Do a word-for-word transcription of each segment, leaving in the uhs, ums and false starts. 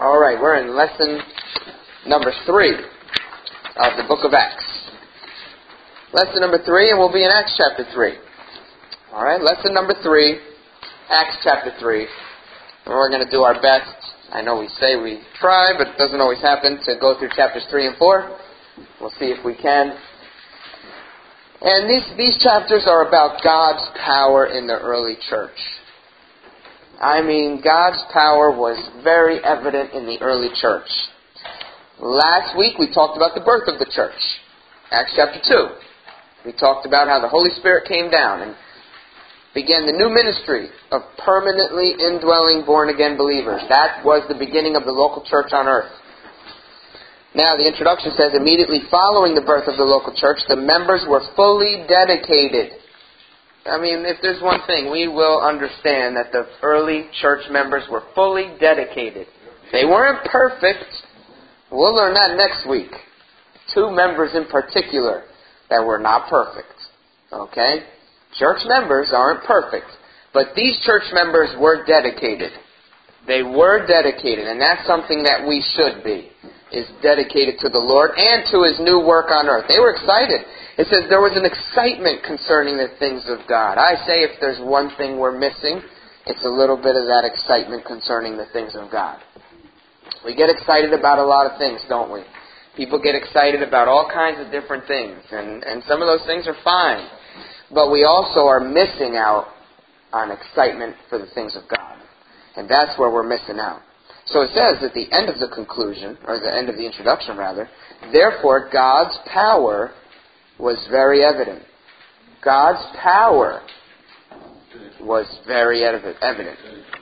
All right, we're in lesson number three of the book of Acts. Lesson number three, and we'll be in Acts chapter three. All right, lesson number three, Acts chapter three. And we're going to do our best. I know we say we try, but it doesn't always happen, to go through chapters three and four. We'll see if we can. And these, these chapters are about God's power in the early church. I mean, God's power was very evident in the early church. Last week we talked about the birth of the church. Acts chapter two. We talked about how the Holy Spirit came down and began the new ministry of permanently indwelling born-again believers. That was the beginning of the local church on earth. Now, the introduction says, immediately following the birth of the local church, the members were fully dedicated. I mean, if there's one thing, we will understand that the early church members were fully dedicated. They weren't perfect. We'll learn that next week. Two members in particular that were not perfect. Okay? Church members aren't perfect. But these church members were dedicated. They were dedicated, and that's something that we should be, is dedicated to the Lord and to His new work on earth. They were excited. It says there was an excitement concerning the things of God. I say if there's one thing we're missing, it's a little bit of that excitement concerning the things of God. We get excited about a lot of things, don't we? People get excited about all kinds of different things, and, and some of those things are fine. But we also are missing out on excitement for the things of God. And that's where we're missing out. So it says at the end of the conclusion, or the end of the introduction rather, therefore God's power was very evident. God's power was very evident.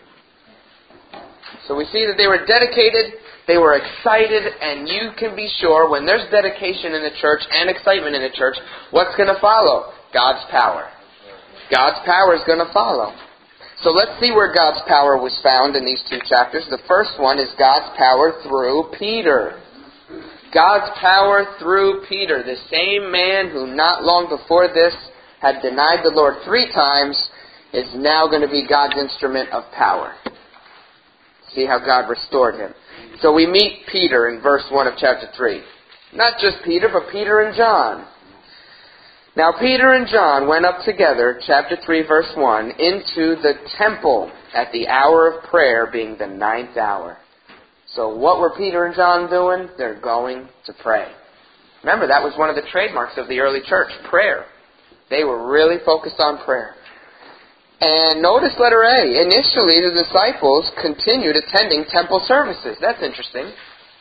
So we see that they were dedicated, they were excited, and you can be sure when there's dedication in the church and excitement in the church, what's going to follow? God's power. God's power is going to follow. So let's see where God's power was found in these two chapters. The first one is God's power through Peter. God's power through Peter, the same man who not long before this had denied the Lord three times, is now going to be God's instrument of power. See how God restored him. So we meet Peter in verse one of chapter three. Not just Peter, but Peter and John. Now Peter and John went up together, chapter three, verse one, into the temple at the hour of prayer, being the ninth hour. So what were Peter and John doing? They're going to pray. Remember, that was one of the trademarks of the early church, prayer. They were really focused on prayer. And notice letter A. Initially, the disciples continued attending temple services. That's interesting.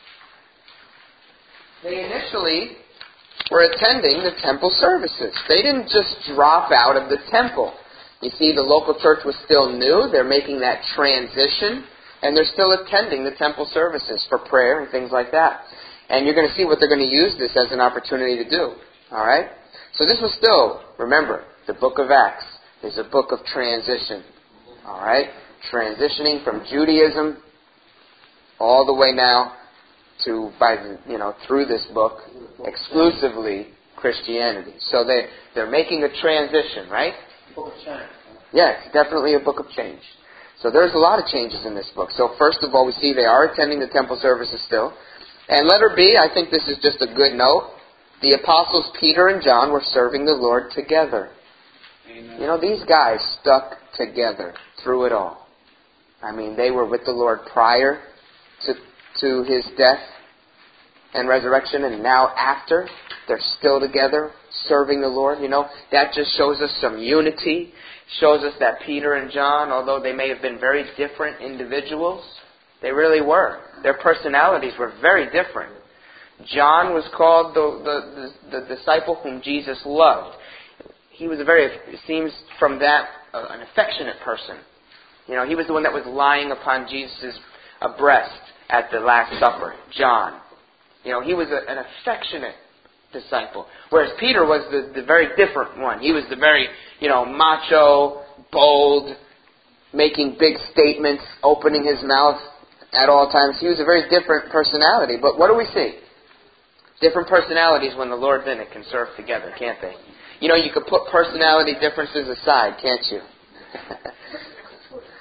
They initially were attending the temple services. They didn't just drop out of the temple. You see, the local church was still new. They're making that transition. And they're still attending the temple services for prayer and things like that. And you're going to see what they're going to use this as an opportunity to do. All right? So this was still, remember, the book of Acts is a book of transition. All right? Transitioning from Judaism all the way now to, by the, you know, through this book, exclusively Christianity. So they, they're making a transition, right? Book of change. Yes, definitely a book of change. So there's a lot of changes in this book. So first of all, we see they are attending the temple services still. And letter B, I think this is just a good note. The apostles Peter and John were serving the Lord together. Amen. You know, these guys stuck together through it all. I mean, they were with the Lord prior to, to His death and resurrection, and now after, they're still together serving the Lord. You know, that just shows us some unity. Shows us that Peter and John, although they may have been very different individuals, they really were. Their personalities were very different. John was called the, the, the, the disciple whom Jesus loved. He was a very, it seems from that, uh, an affectionate person. You know, he was the one that was lying upon Jesus' uh, breast at the Last Supper, John. You know, he was a, an affectionate disciple. Whereas Peter was the, the very different one. He was the very, you know, macho, bold, making big statements, opening his mouth at all times. He was a very different personality. But what do we see? Different personalities when the Lord's in it can serve together, can't they? You know, you could put personality differences aside, can't you?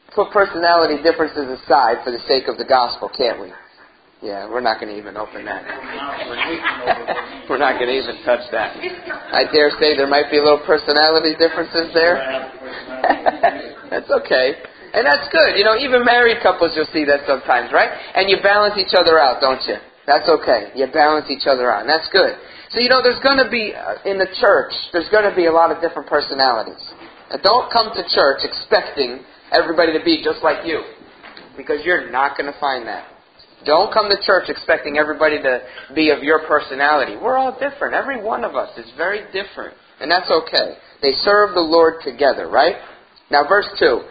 put personality differences aside for the sake of the gospel, can't we? Yeah, we're not going to even open that. We're not going to even touch that. I dare say there might be a little personality differences there. That's okay. And that's good. You know, even married couples, you'll see that sometimes, right? And you balance each other out, don't you? That's okay. You balance each other out, and that's good. So, you know, there's going to be, uh, in the church, there's going to be a lot of different personalities. Now, don't come to church expecting everybody to be just like you, because you're not going to find that. Don't come to church expecting everybody to be of your personality. We're all different. Every one of us is very different. And that's okay. They serve the Lord together, right? Now, verse two.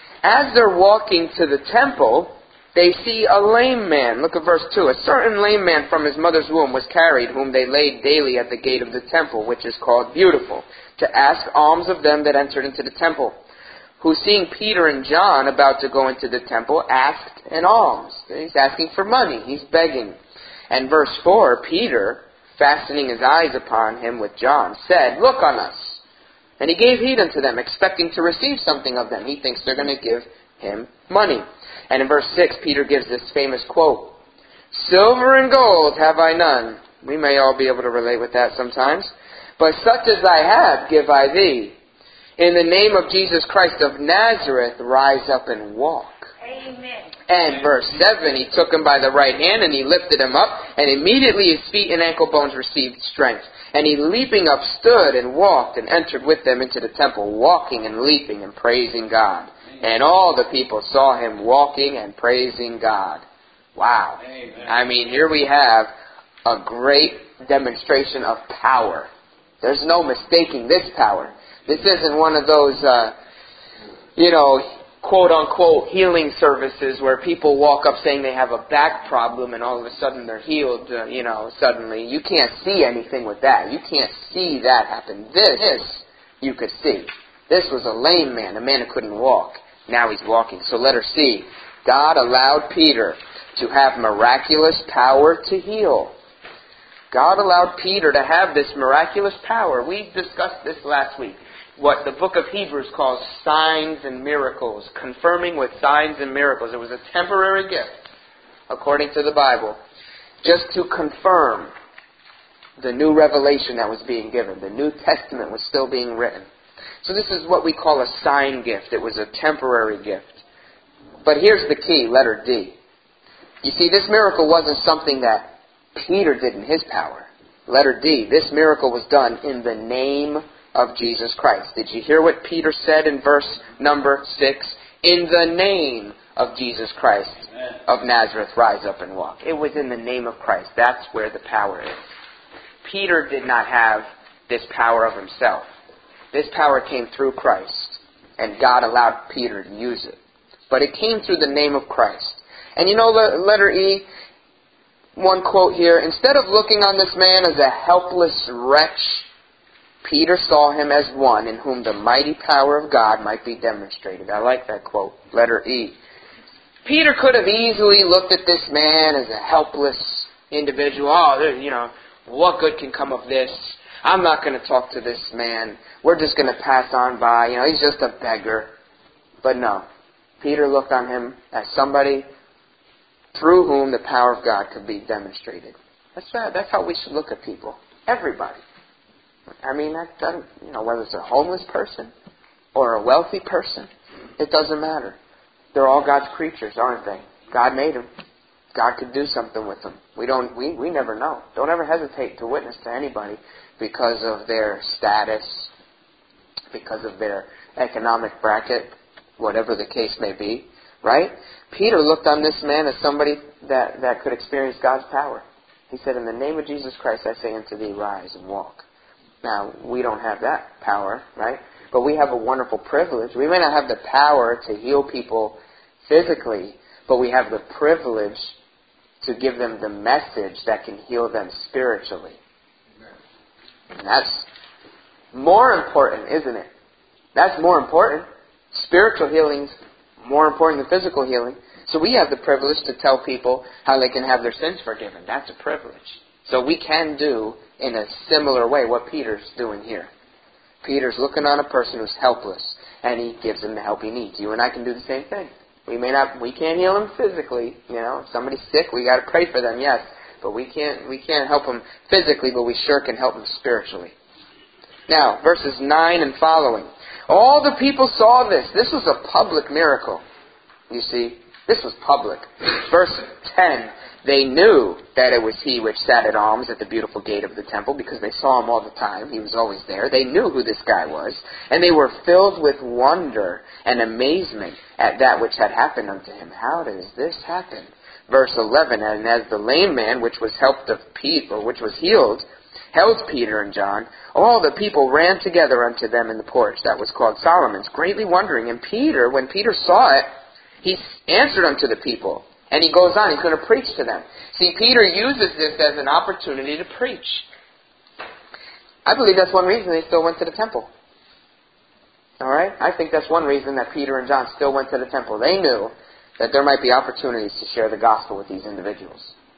As they're walking to the temple, they see a lame man. Look at verse two. A certain lame man from his mother's womb was carried, whom they laid daily at the gate of the temple, which is called Beautiful, to ask alms of them that entered into the temple, who, seeing Peter and John about to go into the temple, asked an alms. He's asking for money. He's begging. And verse four, Peter, fastening his eyes upon him with John, said, "Look on us." And he gave heed unto them, expecting to receive something of them. He thinks they're going to give him money. And in verse six, Peter gives this famous quote, "Silver and gold have I none." We may all be able to relate with that sometimes. "But such as I have give I thee. In the name of Jesus Christ of Nazareth, rise up and walk." Amen. And verse seven, he took him by the right hand, and he lifted him up, and immediately his feet and ankle bones received strength. And he, leaping up, stood and walked and entered with them into the temple, walking and leaping and praising God. And all the people saw him walking and praising God. Wow. Amen. I mean, here we have a great demonstration of power. There's no mistaking this power. This isn't one of those, uh, you know, quote-unquote healing services where people walk up saying they have a back problem and all of a sudden they're healed, uh, you know, suddenly. You can't see anything with that. You can't see that happen. This, this you could see. This was a lame man, a man who couldn't walk. Now he's walking. So letter C, God allowed Peter to have miraculous power to heal. God allowed Peter to have this miraculous power. We discussed this last week. What the book of Hebrews calls signs and miracles, confirming with signs and miracles. It was a temporary gift, according to the Bible, just to confirm the new revelation that was being given. The New Testament was still being written. So this is what we call a sign gift. It was a temporary gift. But here's the key, letter D. You see, this miracle wasn't something that Peter did in his power. Letter D, this miracle was done in the name of Jesus Christ. Did you hear what Peter said in verse number six? In the name of Jesus Christ of Nazareth, rise up and walk. It was in the name of Christ. That's where the power is. Peter did not have this power of himself. This power came through Christ, and God allowed Peter to use it. But it came through the name of Christ. And you know, letter E, one quote here, instead of looking on this man as a helpless wretch, Peter saw him as one in whom the mighty power of God might be demonstrated. I like that quote. Letter E. Peter could have easily looked at this man as a helpless individual. Oh, you know, what good can come of this? I'm not going to talk to this man. We're just going to pass on by. You know, he's just a beggar. But no. Peter looked on him as somebody through whom the power of God could be demonstrated. That's right. That's how we should look at people. Everybody. I mean, that doesn't, you know, whether it's a homeless person or a wealthy person, it doesn't matter. They're all God's creatures, aren't they? God made them. God could do something with them. We don't. We, we never know. Don't ever hesitate to witness to anybody because of their status, because of their economic bracket, whatever the case may be. Right? Peter looked on this man as somebody that, that could experience God's power. He said, in the name of Jesus Christ, I say unto thee, rise and walk. Now, we don't have that power, right? But we have a wonderful privilege. We may not have the power to heal people physically, but we have the privilege to give them the message that can heal them spiritually. And that's more important, isn't it? That's more important. Spiritual healing's more important than physical healing. So we have the privilege to tell people how they can have their sins forgiven. That's a privilege. So we can do in a similar way what Peter's doing here. Peter's looking on a person who's helpless, and he gives him the help he needs. You and I can do the same thing. We may not, we can't heal them physically. You know, if somebody's sick, we got to pray for them, yes. But we can't, we can't help them physically, but we sure can help them spiritually. Now, verses nine and following. All the people saw this. This was a public miracle. You see, this was public. Verse ten. They knew that it was he which sat at alms at the beautiful gate of the temple, because they saw him all the time. He was always there. They knew who this guy was. And they were filled with wonder and amazement at that which had happened unto him. How does this happen? Verse eleven, and as the lame man which was helped of Peter, or which was healed, held Peter and John, all the people ran together unto them in the porch that was called Solomon's, greatly wondering. And Peter, when Peter saw it, he answered unto the people. And he goes on, he's going to preach to them. See, Peter uses this as an opportunity to preach. I believe that's one reason they still went to the temple. All right? I think that's one reason that Peter and John still went to the temple. They knew that there might be opportunities to share the gospel with these individuals.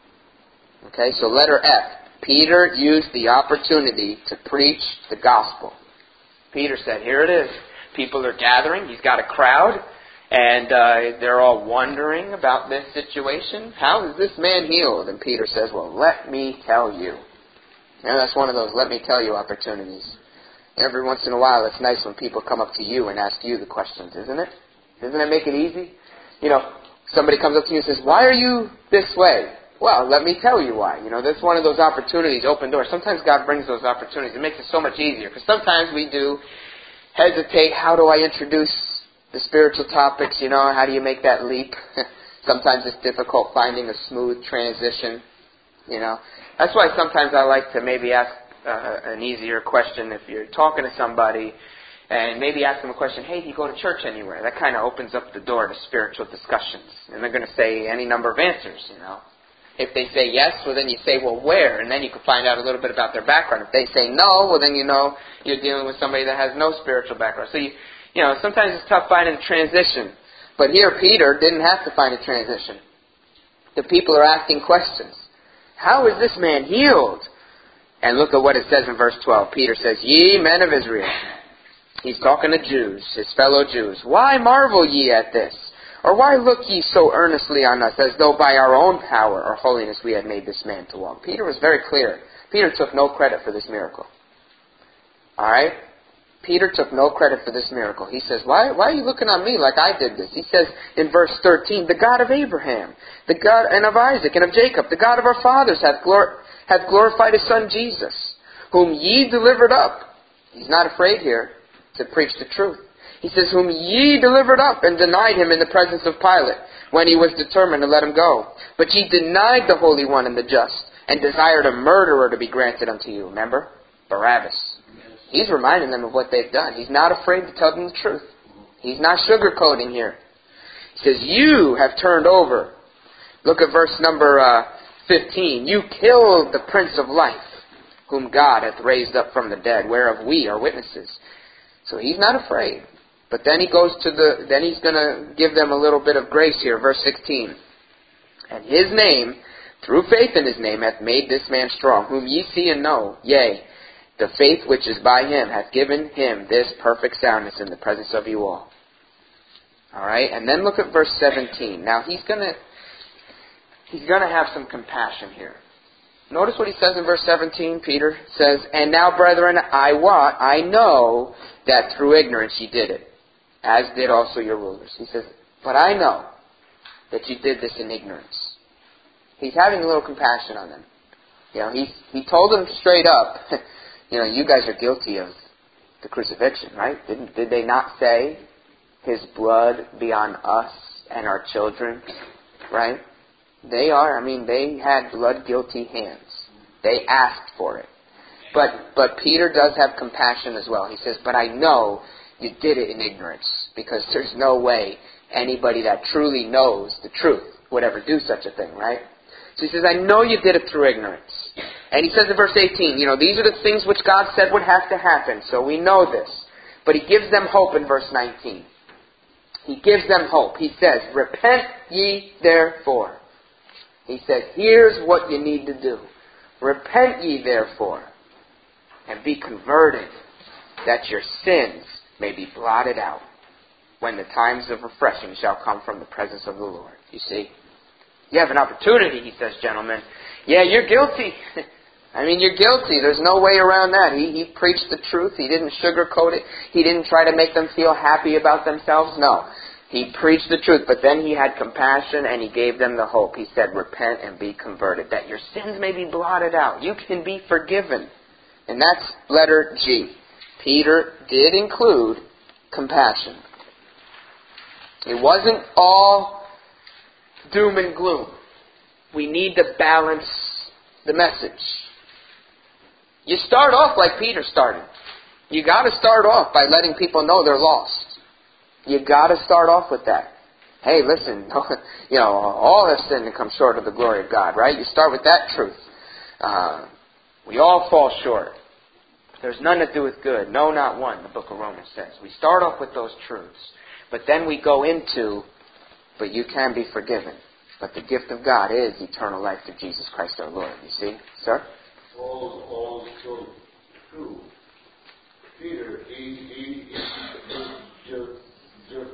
Okay, so letter F. Peter used the opportunity to preach the gospel. Peter said, here it is. People are gathering. He's got a crowd. And uh, they're all wondering about this situation. How is this man healed? And Peter says, well, let me tell you. And that's one of those let me tell you opportunities. Every once in a while, it's nice when people come up to you and ask you the questions, isn't it? Doesn't it make it easy? You know, somebody comes up to you and says, why are you this way? Well, let me tell you why. You know, that's one of those opportunities, open doors. Sometimes God brings those opportunities. It makes it so much easier. Because sometimes we do hesitate. How do I introduce the spiritual topics, you know, how do you make that leap? Sometimes it's difficult finding a smooth transition, you know. That's why sometimes I like to maybe ask uh, an easier question if you're talking to somebody, and maybe ask them a question, hey, do you go to church anywhere? That kind of opens up the door to spiritual discussions. And they're going to say any number of answers, you know. If they say yes, well then you say, well, where? And then you can find out a little bit about their background. If they say no, well then you know you're dealing with somebody that has no spiritual background. So you You know, sometimes it's tough finding a transition. But here, Peter didn't have to find a transition. The people are asking questions. How is this man healed? And look at what it says in verse twelve. Peter says, ye men of Israel. He's talking to Jews, his fellow Jews. Why marvel ye at this? Or why look ye so earnestly on us, as though by our own power or holiness we had made this man to walk? Peter was very clear. Peter took no credit for this miracle. All right? Peter took no credit for this miracle. He says, why, why are you looking on me like I did this? He says in verse thirteen, the God of Abraham, the God and of Isaac and of Jacob, the God of our fathers hath, glor- hath glorified his son Jesus, whom ye delivered up. He's not afraid here to preach the truth. He says, whom ye delivered up and denied him in the presence of Pilate, when he was determined to let him go. But ye denied the Holy One and the just, and desired a murderer to be granted unto you. Remember? Barabbas. He's reminding them of what they've done. He's not afraid to tell them the truth. He's not sugarcoating here. He says, you have turned over. Look at verse number uh, fifteen. You killed the Prince of Life, whom God hath raised up from the dead, whereof we are witnesses. So he's not afraid. But then he goes to the, then he's going to give them a little bit of grace here. Verse sixteen. And his name, through faith in his name, hath made this man strong, whom ye see and know. Yea, the faith which is by him hath given him this perfect soundness in the presence of you all. All right, and then look at verse seventeen. Now he's gonna he's gonna have some compassion here. Notice what he says in verse seventeen. Peter says, "And now, brethren, I wot, I know that through ignorance ye did it, as did also your rulers." He says, "But I know that you did this in ignorance." He's having a little compassion on them. You know, he he told them straight up. You know, you guys are guilty of the crucifixion, right? Didn't, did they not say, his blood be on us and our children, right? They are, I mean, they had blood-guilty hands. They asked for it. But but Peter does have compassion as well. He says, but I know you did it in ignorance, because there's no way anybody that truly knows the truth would ever do such a thing, right? So he says, I know you did it through ignorance. And he says in verse eighteen, you know, these are the things which God said would have to happen, so we know this. But he gives them hope in verse nineteen. He gives them hope. He says, repent ye therefore. He says, here's what you need to do. Repent ye therefore, and be converted, that your sins may be blotted out. when the times of refreshing shall come from the presence of the Lord. You see? You have an opportunity, he says, gentlemen. Yeah, you're guilty. I mean, you're guilty. There's no way around that. He, he preached the truth. He didn't sugarcoat it. He didn't try to make them feel happy about themselves. No. He preached the truth, but then he had compassion and he gave them the hope. He said, repent and be converted, that your sins may be blotted out. You can be forgiven. And that's letter G. Peter did include compassion. It wasn't all doom and gloom. We need to balance the message. You start off like Peter started. You got to start off by letting people know they're lost. You got to start off with that. Hey, listen, you know, all have sinned and come short of the glory of God, right? You start with that truth. Uh, we all fall short. There's none that doeth good. No, not one, the book of Romans says. We start off with those truths. But then we go into, but you can be forgiven. But the gift of God is eternal life through Jesus Christ our Lord. You see, sir? All, all so true. Peter, he, he, he was just, just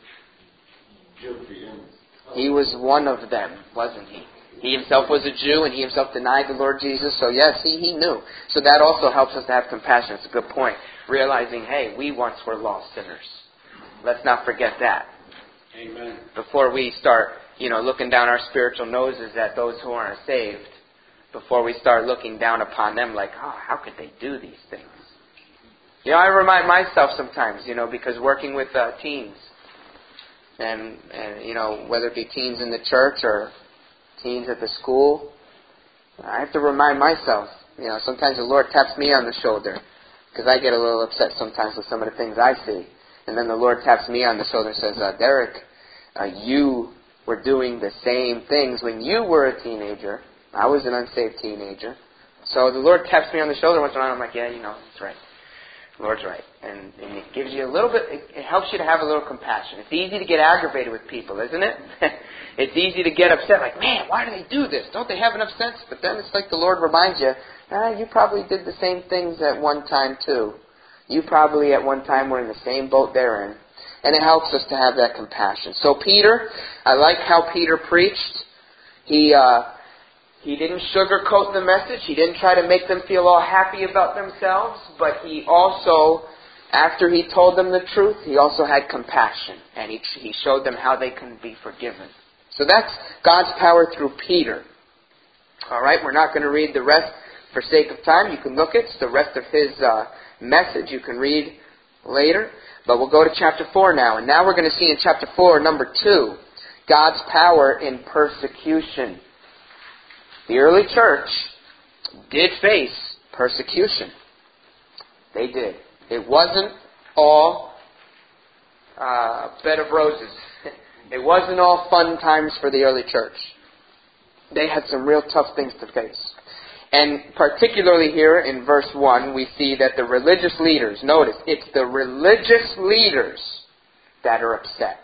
guilty. He was one of them, wasn't he? He himself was a Jew, and he himself denied the Lord Jesus. So yes, he, he knew. So that also helps us to have compassion. It's a good point. Realizing, hey, we once were lost sinners. Let's not forget that. Amen. Before we start, you know, looking down our spiritual noses at those who aren't saved, before we start looking down upon them like, oh, how could they do these things? You know, I remind myself sometimes, you know, because working with uh, teens, and, and, you know, whether it be teens in the church or teens at the school, I have to remind myself, you know, sometimes the Lord taps me on the shoulder, because I get a little upset sometimes with some of the things I see. And then the Lord taps me on the shoulder and says, uh, Derek, uh, you were doing the same things when you were a teenager. I was an unsaved teenager. So the Lord taps me on the shoulder once in a while, and I'm like, yeah, you know, that's right. The Lord's right. And, and it gives you a little bit, it, it helps you to have a little compassion. It's easy to get aggravated with people, isn't it? It's easy to get upset, like, man, why do they do this? Don't they have enough sense? But then it's like the Lord reminds you, ah, you probably did the same things at one time too. You probably at one time were in the same boat they're in. And it helps us to have that compassion. So Peter, I like how Peter preached. He uh, he didn't sugarcoat the message. He didn't try to make them feel all happy about themselves. But he also, after he told them the truth, he also had compassion. And he, he showed them how they can be forgiven. So that's God's power through Peter. All right, we're not going to read the rest for sake of time. You can look at the rest of his uh, message. You can read later. But we'll go to chapter four now. And now we're going to see in chapter four, number two, God's power in persecution. The early church did face persecution. They did. It wasn't all uh, bed of roses. It wasn't all fun times for the early church. They had some real tough things to face. And particularly here in verse one, we see that the religious leaders, notice, it's the religious leaders that are upset.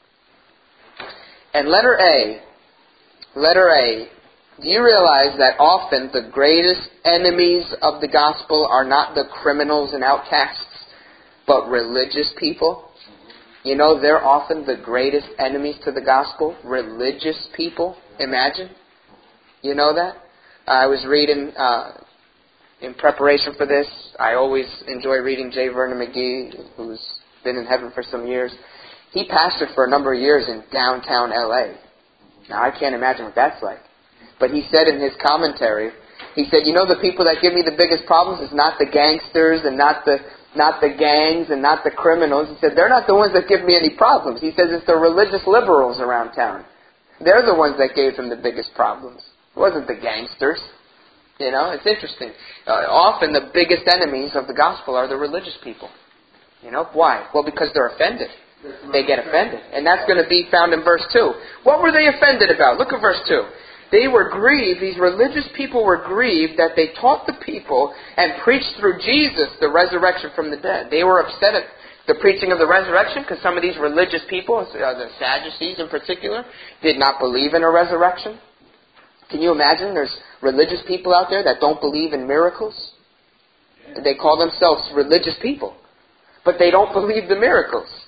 And letter A, letter A, do you realize that often the greatest enemies of the gospel are not the criminals and outcasts, but religious people? You know, they're often the greatest enemies to the gospel, religious people. Imagine. You know that? I was reading, uh, in preparation for this, I always enjoy reading J. Vernon McGee, who's been in heaven for some years. He pastored for a number of years in downtown L A. Now, I can't imagine what that's like. But he said in his commentary, he said, you know, the people that give me the biggest problems is not the gangsters and not the not the gangs and not the criminals. He said, they're not the ones that give me any problems. He says it's the religious liberals around town. They're the ones that gave him the biggest problems. It wasn't the gangsters. You know, it's interesting. Uh, often the biggest enemies of the gospel are the religious people. You know, why? Well, because they're offended. They get offended. And that's going to be found in verse two. What were they offended about? Look at verse two. They were grieved, these religious people were grieved that they taught the people and preached through Jesus the resurrection from the dead. They were upset at the preaching of the resurrection because some of these religious people, uh, the Sadducees in particular, did not believe in a resurrection. Can you imagine there's religious people out there that don't believe in miracles? They call themselves religious people, but they don't believe the miracles.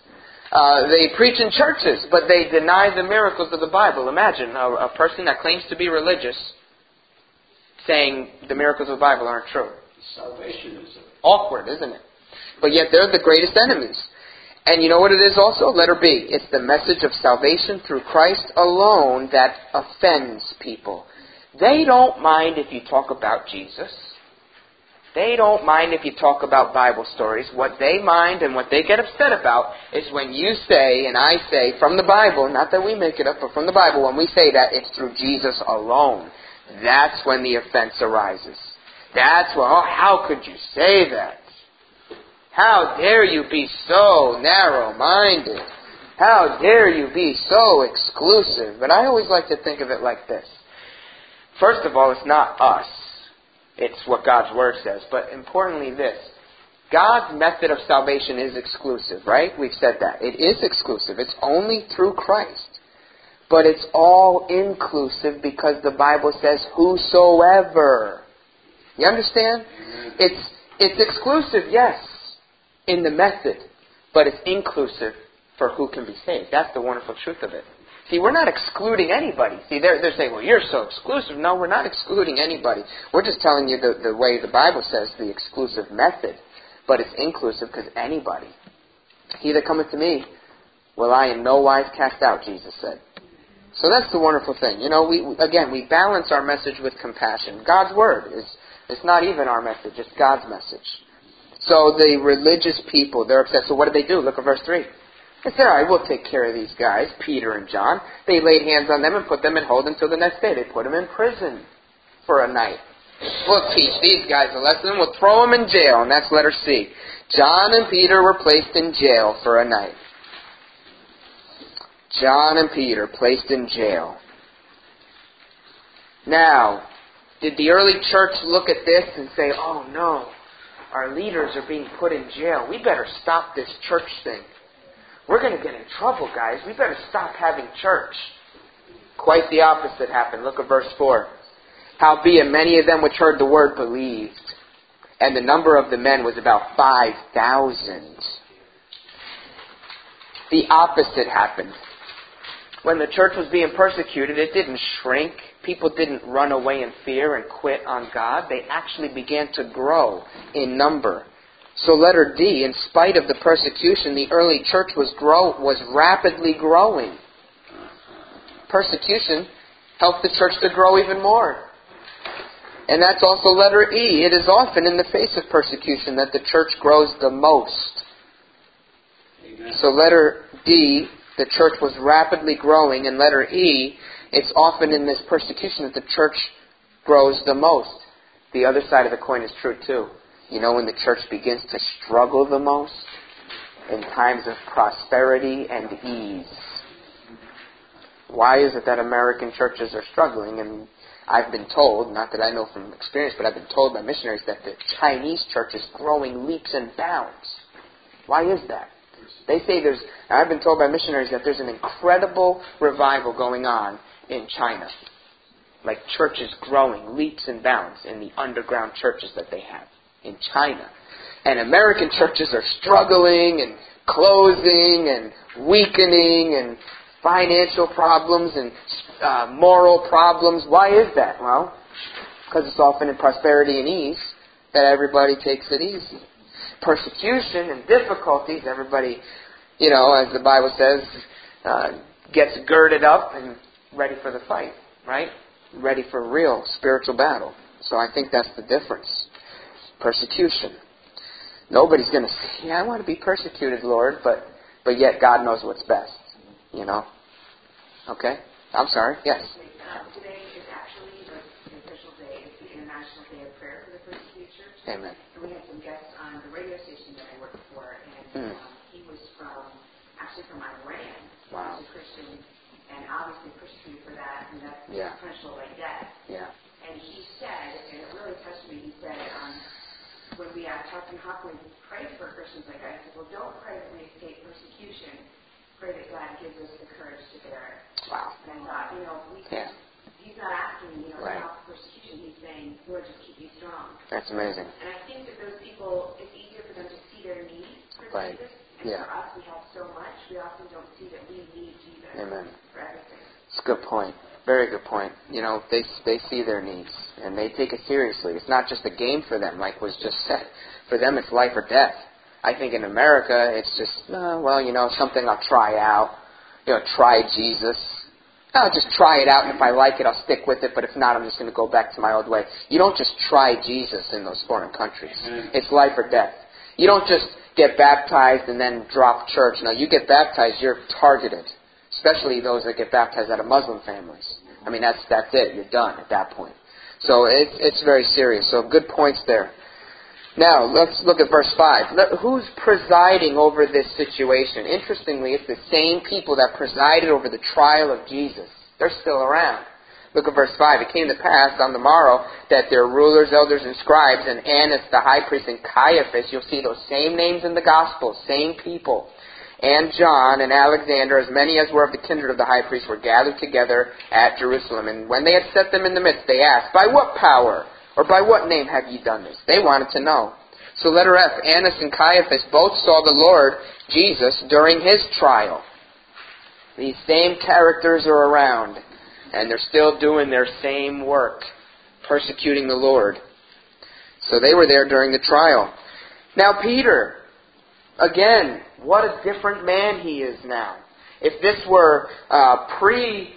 Uh, they preach in churches, but they deny the miracles of the Bible. Imagine a, a person that claims to be religious saying the miracles of the Bible aren't true. Salvation is awkward, isn't it? But yet they're the greatest enemies. And you know what it is also? Letter B. It's the message of salvation through Christ alone that offends people. They don't mind if you talk about Jesus. They don't mind if you talk about Bible stories. What they mind and what they get upset about is when you say, and I say, from the Bible, not that we make it up, but from the Bible, when we say that it's through Jesus alone. That's when the offense arises. That's when, oh, how could you say that? How dare you be so narrow-minded? How dare you be so exclusive? But I always like to think of it like this. First of all, it's not us. It's what God's Word says. But importantly this, God's method of salvation is exclusive, right? We've said that. It is exclusive. It's only through Christ. But it's all inclusive because the Bible says, whosoever. You understand? It's it's exclusive, yes, in the method, but it's inclusive for who can be saved. That's the wonderful truth of it. See, we're not excluding anybody. See, they're, they're saying, well, you're so exclusive. No, we're not excluding anybody. We're just telling you the, the way the Bible says, the exclusive method. But it's inclusive because anybody. He that cometh to me will I in no wise cast out, Jesus said. So that's the wonderful thing. You know, we again, we balance our message with compassion. God's Word is it's not even our message, it's God's message. So the religious people, they're upset. So what did they do? Look at verse three. They said, all right, we'll take care of these guys, Peter and John. They laid hands on them and put them in hold until the next day. They put them in prison for a night. We'll teach these guys a lesson. We'll throw them in jail. And that's letter C. John and Peter were placed in jail for a night. John and Peter placed in jail. Now, did the early church look at this and say, oh no, our leaders are being put in jail. We better stop this church thing. We're going to get in trouble, guys. We better stop having church. Quite the opposite happened. Look at verse four. Howbeit many of them which heard the word believed, and the number of the men was about five thousand. The opposite happened. When the church was being persecuted, it didn't shrink. People didn't run away in fear and quit on God. They actually began to grow in number. So letter D, in spite of the persecution, the early church was grow was rapidly growing. Persecution helped the church to grow even more. And that's also letter E. It is often in the face of persecution that the church grows the most. Amen. So letter D, the church was rapidly growing. And letter E, it's often in this persecution that the church grows the most. The other side of the coin is true too. You know when the church begins to struggle the most? In times of prosperity and ease. Why is it that American churches are struggling? And I've been told, not that I know from experience, but I've been told by missionaries that the Chinese church is growing leaps and bounds. Why is that? They say there's, I've been told by missionaries that there's an incredible revival going on in China. Like churches growing leaps and bounds in the underground churches that they have in China. And American churches are struggling and closing and weakening and financial problems and uh, moral problems. Why is that? Well, because it's often in prosperity and ease that everybody takes it easy. Persecution and difficulties, everybody, you know, as the Bible says, uh, gets girded up and ready for the fight, right? Ready for real spiritual battle. So I think that's the difference. Persecution. Nobody's going to say, yeah, I want to be persecuted, Lord, but but yet God knows what's best. You know? Okay? I'm sorry. Yes. Um, today is actually the official day. It's the International Day of Prayer for the Persecuted Church. Amen. And we had some guests on the radio station that I worked for, and mm. um, he was from, actually from Iran. Wow. He was a Christian, and obviously persecuted for that, and that's yeah. punishable like death. Yeah. And he said, and it really touched me, he said, um, when we asked, how can, how can we pray for Christians like that? I said, well, don't pray that we escape persecution. Pray that God gives us the courage to bear it. Wow. And I thought, you know, we, yeah. he's not asking, you know, right. stop persecution. He's saying, Lord, just keep me strong. That's amazing. And I think that those people, it's easier for them to see their need for right. Jesus And Yeah. for us, we have so much, we often don't see that we need Jesus Amen. for everything. It's a good point. Very good point. You know, they they see their needs, and they take it seriously. It's not just a game for them, like was just said. For them, it's life or death. I think in America, it's just, uh, well, you know, something I'll try out. You know, try Jesus. I'll just try it out, and if I like it, I'll stick with it, but if not, I'm just going to go back to my old way. You don't just try Jesus in those foreign countries. It's life or death. You don't just get baptized and then drop church. No, you get baptized, you're targeted. Especially those that get baptized out of Muslim families. I mean, that's that's it. You're done at that point. So it's it's very serious. So good points there. Now, let's look at verse five. Who's presiding over this situation? Interestingly, it's the same people that presided over the trial of Jesus. They're still around. Look at verse five. It came to pass on the morrow that their rulers, elders, and scribes, and Annas the high priest, and Caiaphas, you'll see those same names in the Gospels, same people, and John and Alexander, as many as were of the kindred of the high priest, were gathered together at Jerusalem. And when they had set them in the midst, they asked, by what power or by what name have ye done this? They wanted to know. So letter F, Annas and Caiaphas both saw the Lord Jesus during his trial. These same characters are around, and they're still doing their same work, persecuting the Lord. So they were there during the trial. Now Peter, again, what a different man he is now. If this were uh, pre-death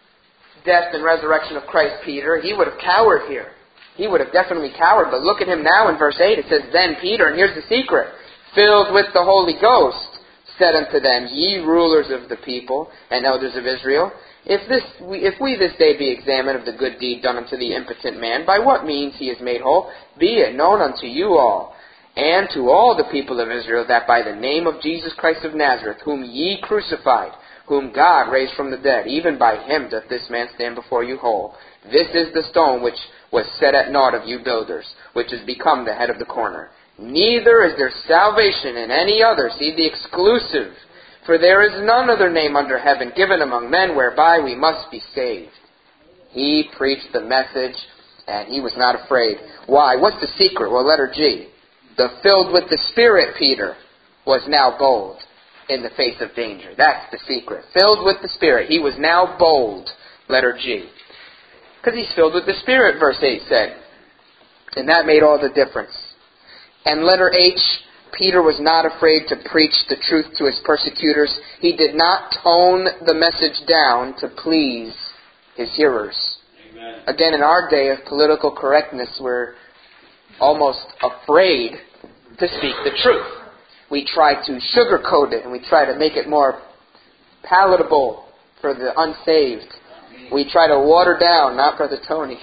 and resurrection of Christ Peter, he would have cowered here. He would have definitely cowered. But look at him now in verse eight. It says, then Peter, and here's the secret, filled with the Holy Ghost, said unto them, ye rulers of the people and elders of Israel, if this we, if we this day be examined of the good deed done unto the impotent man, by what means he is made whole, be it known unto you all, and to all the people of Israel, that by the name of Jesus Christ of Nazareth, whom ye crucified, whom God raised from the dead, even by him doth this man stand before you whole. This is the stone which was set at naught of you builders, which is become the head of the corner. Neither is there salvation in any other, see the exclusive, for there is none other name under heaven given among men whereby we must be saved. He preached the message, and he was not afraid. Why? What's the secret? Well, letter G. The filled with the Spirit Peter was now bold in the face of danger. That's the secret. Filled with the Spirit. He was now bold. Letter G. Because he's filled with the Spirit, verse eight said. And that made all the difference. And letter H, Peter was not afraid to preach the truth to his persecutors. He did not tone the message down to please his hearers. Amen. Again, in our day of political correctness, we're almost afraid to speak the truth. We try to sugarcoat it, and we try to make it more palatable for the unsaved. We try to water down, not Brother Tony.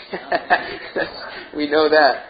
We know that.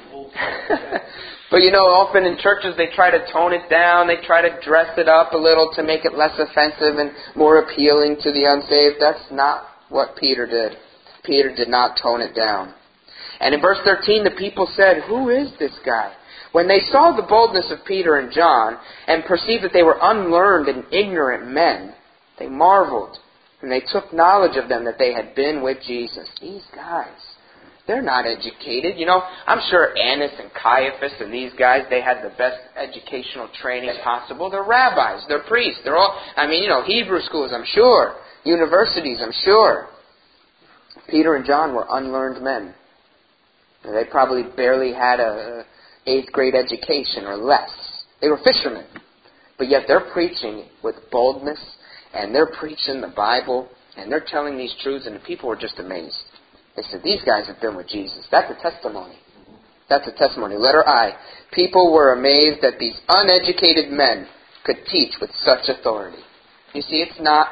But you know, often in churches they try to tone it down, they try to dress it up a little to make it less offensive and more appealing to the unsaved. That's not what Peter did. Peter did not tone it down. And in verse thirteen, the people said, who is this guy? When they saw the boldness of Peter and John and perceived that they were unlearned and ignorant men, they marveled. And they took knowledge of them that they had been with Jesus. These guys, they're not educated. You know, I'm sure Annas and Caiaphas and these guys, they had the best educational training possible. They're rabbis, they're priests, they're all, I mean, you know, Hebrew schools, I'm sure. Universities, I'm sure. Peter and John were unlearned men. They probably barely had a eighth grade education or less. They were fishermen. But yet they're preaching with boldness, and they're preaching the Bible, and they're telling these truths, and the people were just amazed. They said, these guys have been with Jesus. That's a testimony. That's a testimony. Letter I. People were amazed that these uneducated men could teach with such authority. You see, it's not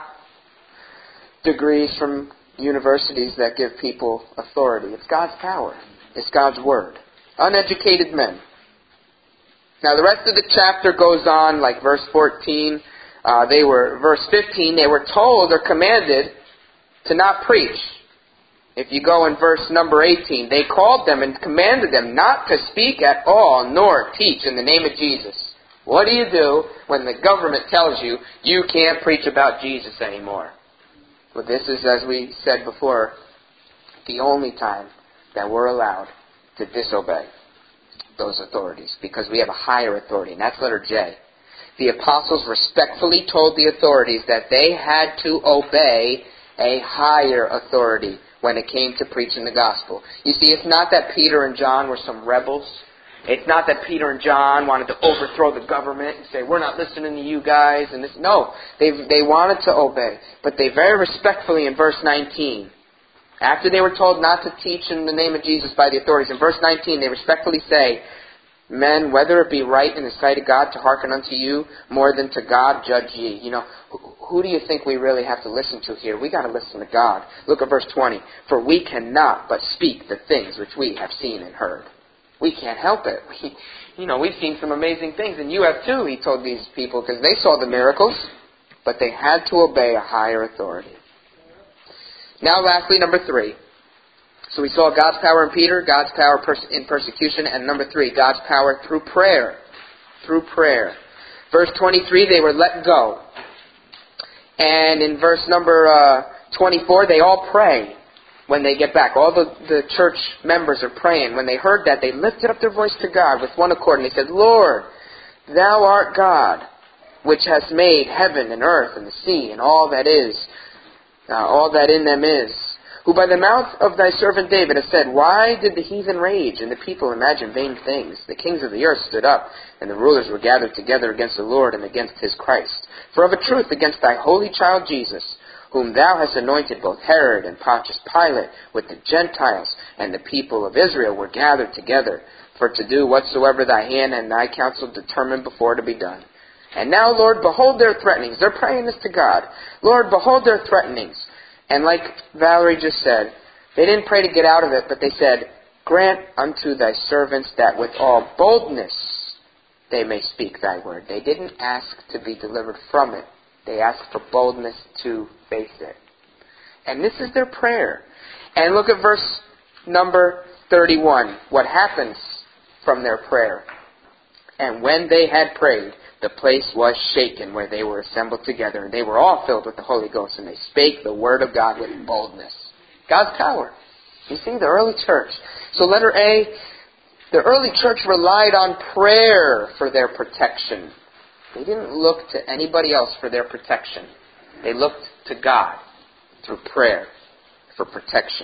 degrees from universities that give people authority. It's God's power. It's God's Word. Uneducated men. Now the rest of the chapter goes on, like verse fourteen. Uh, they were, verse fifteen, they were told or commanded to not preach. If you go in verse number eighteen, they called them and commanded them not to speak at all, nor teach in the name of Jesus. What do you do when the government tells you you can't preach about Jesus anymore? Well, this is, as we said before, the only time that we're allowed to disobey those authorities, because we have a higher authority, and that's letter J. the apostles respectfully told the authorities that they had to obey a higher authority when it came to preaching the gospel. You see, it's not that Peter and John were some rebels. It's not that Peter and John wanted to overthrow the government and say, we're not listening to you guys. And this. No, they, they wanted to obey. But they very respectfully in verse nineteen, after they were told not to teach in the name of Jesus by the authorities, in verse nineteen they respectfully say, men, whether it be right in the sight of God to hearken unto you, more than to God judge ye. You know, who, who do you think we really have to listen to here? We got to listen to God. Look at verse twenty. For we cannot but speak the things which we have seen and heard. We can't help it. We, you know, we've seen some amazing things, and you have too, he told these people, because they saw the miracles, but they had to obey a higher authority. Now, lastly, number three. So we saw God's power in Peter, God's power in persecution, and number three, God's power through prayer. Through prayer. Verse twenty-three, they were let go. And in verse number uh, twenty-four, they all pray when they get back. All the, the church members are praying. When they heard that, they lifted up their voice to God with one accord, and they said, Lord, Thou art God, which hast made heaven and earth and the sea and all that is, uh, all that in them is, who by the mouth of thy servant David has said, why did the heathen rage, and the people imagine vain things? The kings of the earth stood up, and the rulers were gathered together against the Lord and against his Christ. For of a truth against thy holy child Jesus, whom thou hast anointed, both Herod and Pontius Pilate with the Gentiles and the people of Israel were gathered together, for to do whatsoever thy hand and thy counsel determined before to be done. And now, Lord, behold their threatenings. They're praying this to God. Lord, behold their threatenings. And like Valerie just said, they didn't pray to get out of it, but they said, grant unto thy servants that with all boldness they may speak thy word. They didn't ask to be delivered from it. They asked for boldness to face it. And this is their prayer. And look at verse number thirty-one. What happens from their prayer? And when they had prayed, the place was shaken where they were assembled together, and they were all filled with the Holy Ghost, and they spake the word of God with boldness. God's power. You see, the early church. So letter A, the early church relied on prayer for their protection. They didn't look to anybody else for their protection. They looked to God through prayer for protection.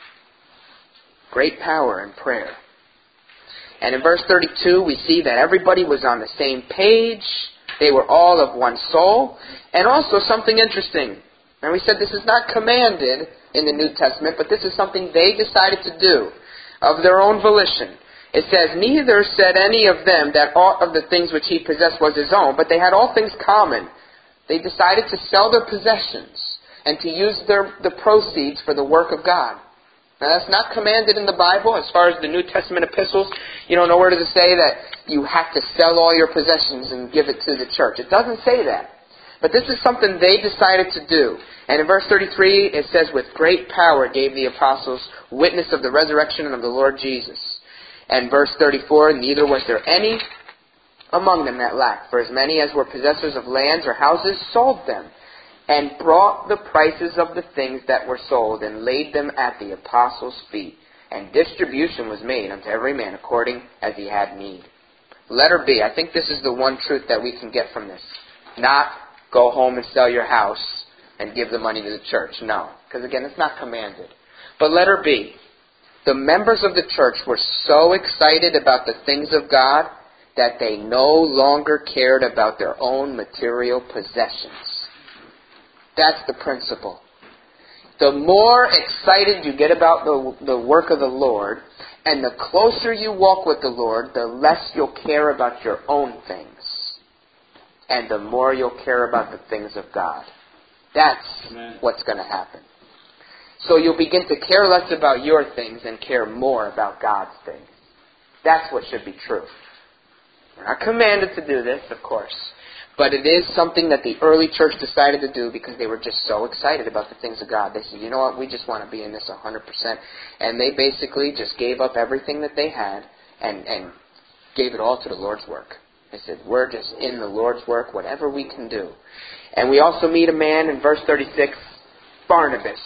Great power in prayer. And in verse thirty-two, we see that everybody was on the same page. They were all of one soul. And also something interesting. And we said this is not commanded in the New Testament, but this is something they decided to do of their own volition. It says, neither said any of them that aught of the things which he possessed was his own, but they had all things common. They decided to sell their possessions and to use their, the proceeds for the work of God. Now, that's not commanded in the Bible. As far as the New Testament epistles, you don't know where does it say that you have to sell all your possessions and give it to the church. It doesn't say that. But this is something they decided to do. And in verse thirty-three, it says, with great power gave the apostles witness of the resurrection of the Lord Jesus. And verse thirty-four, neither was there any among them that lacked. For as many as were possessors of lands or houses sold them, and brought the prices of the things that were sold, and laid them at the apostles' feet. And distribution was made unto every man according as he had need. Letter B, I think this is the one truth that we can get from this. Not go home and sell your house and give the money to the church. No, because again, it's not commanded. But letter B, the members of the church were so excited about the things of God that they no longer cared about their own material possessions. That's the principle. The more excited you get about the, the work of the Lord, and the closer you walk with the Lord, the less you'll care about your own things. And the more you'll care about the things of God. That's Amen. What's going to happen. So you'll begin to care less about your things and care more about God's things. That's what should be true. We're not commanded to do this, of course. But it is something that the early church decided to do because they were just so excited about the things of God. They said, you know what, we just want to be in this one hundred percent. And they basically just gave up everything that they had and, and gave it all to the Lord's work. They said, we're just in the Lord's work, whatever we can do. And we also meet a man in verse thirty-six, Barnabas.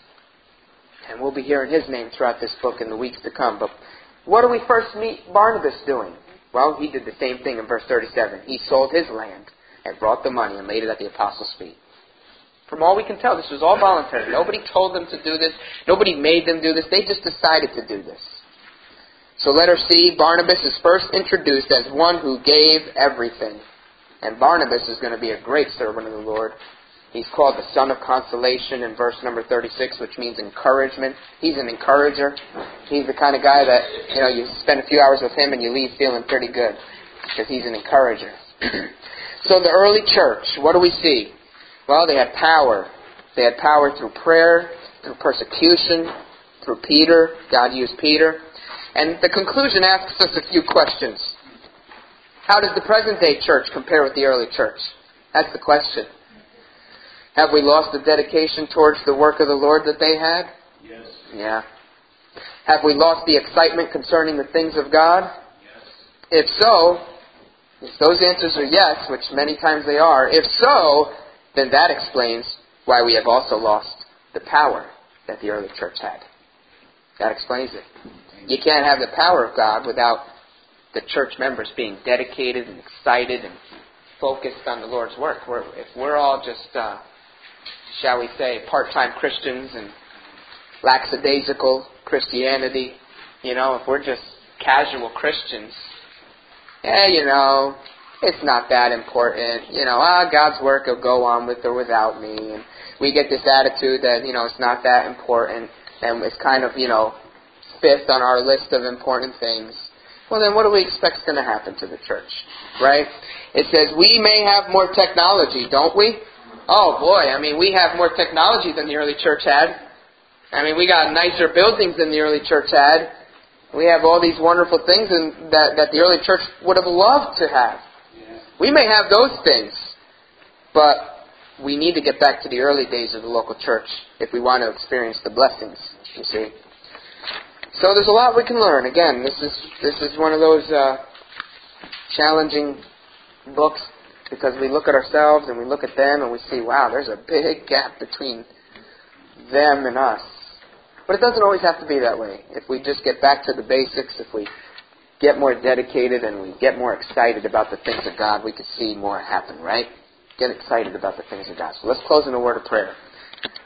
And we'll be hearing his name throughout this book in the weeks to come. But what do we first meet Barnabas doing? Well, he did the same thing in verse thirty-seven. He sold his land and brought the money and laid it at the apostles' feet. From all we can tell, this was all voluntary. Nobody told them to do this. Nobody made them do this. They just decided to do this. So letter C, Barnabas is first introduced as one who gave everything. And Barnabas is going to be a great servant of the Lord. He's called the son of consolation in verse number thirty-six, which means encouragement. He's an encourager. He's the kind of guy that, you know, you spend a few hours with him and you leave feeling pretty good because he's an encourager. So the early church, what do we see? Well, they had power. They had power through prayer, through persecution, through Peter. God used Peter. And the conclusion asks us a few questions. How does the present day church compare with the early church? That's the question. Have we lost the dedication towards the work of the Lord that they had? Yes. Yeah. Have we lost the excitement concerning the things of God? Yes. If so, if those answers are yes, which many times they are, if so, then that explains why we have also lost the power that the early church had. That explains it. You can't have the power of God without the church members being dedicated and excited and focused on the Lord's work. We're, if we're all just, uh, shall we say, part-time Christians and lackadaisical Christianity, you know, if we're just casual Christians, yeah, you know, it's not that important. You know, ah, God's work will go on with or without me. And we get this attitude that, you know, it's not that important. And it's kind of, you know, fifth on our list of important things. Well, then what do we expect is going to happen to the church, right? It says we may have more technology, don't we? Oh, boy, I mean, we have more technology than the early church had. I mean, we got nicer buildings than the early church had. We have all these wonderful things in, that, that the early church would have loved to have. Yeah. We may have those things, but we need to get back to the early days of the local church if we want to experience the blessings, you see. So there's a lot we can learn. Again, this is this is one of those uh, challenging books because we look at ourselves and we look at them and we see, wow, there's a big gap between them and us. But it doesn't always have to be that way. If we just get back to the basics, if we get more dedicated and we get more excited about the things of God, we could see more happen, right? Get excited about the things of God. So let's close in a word of prayer.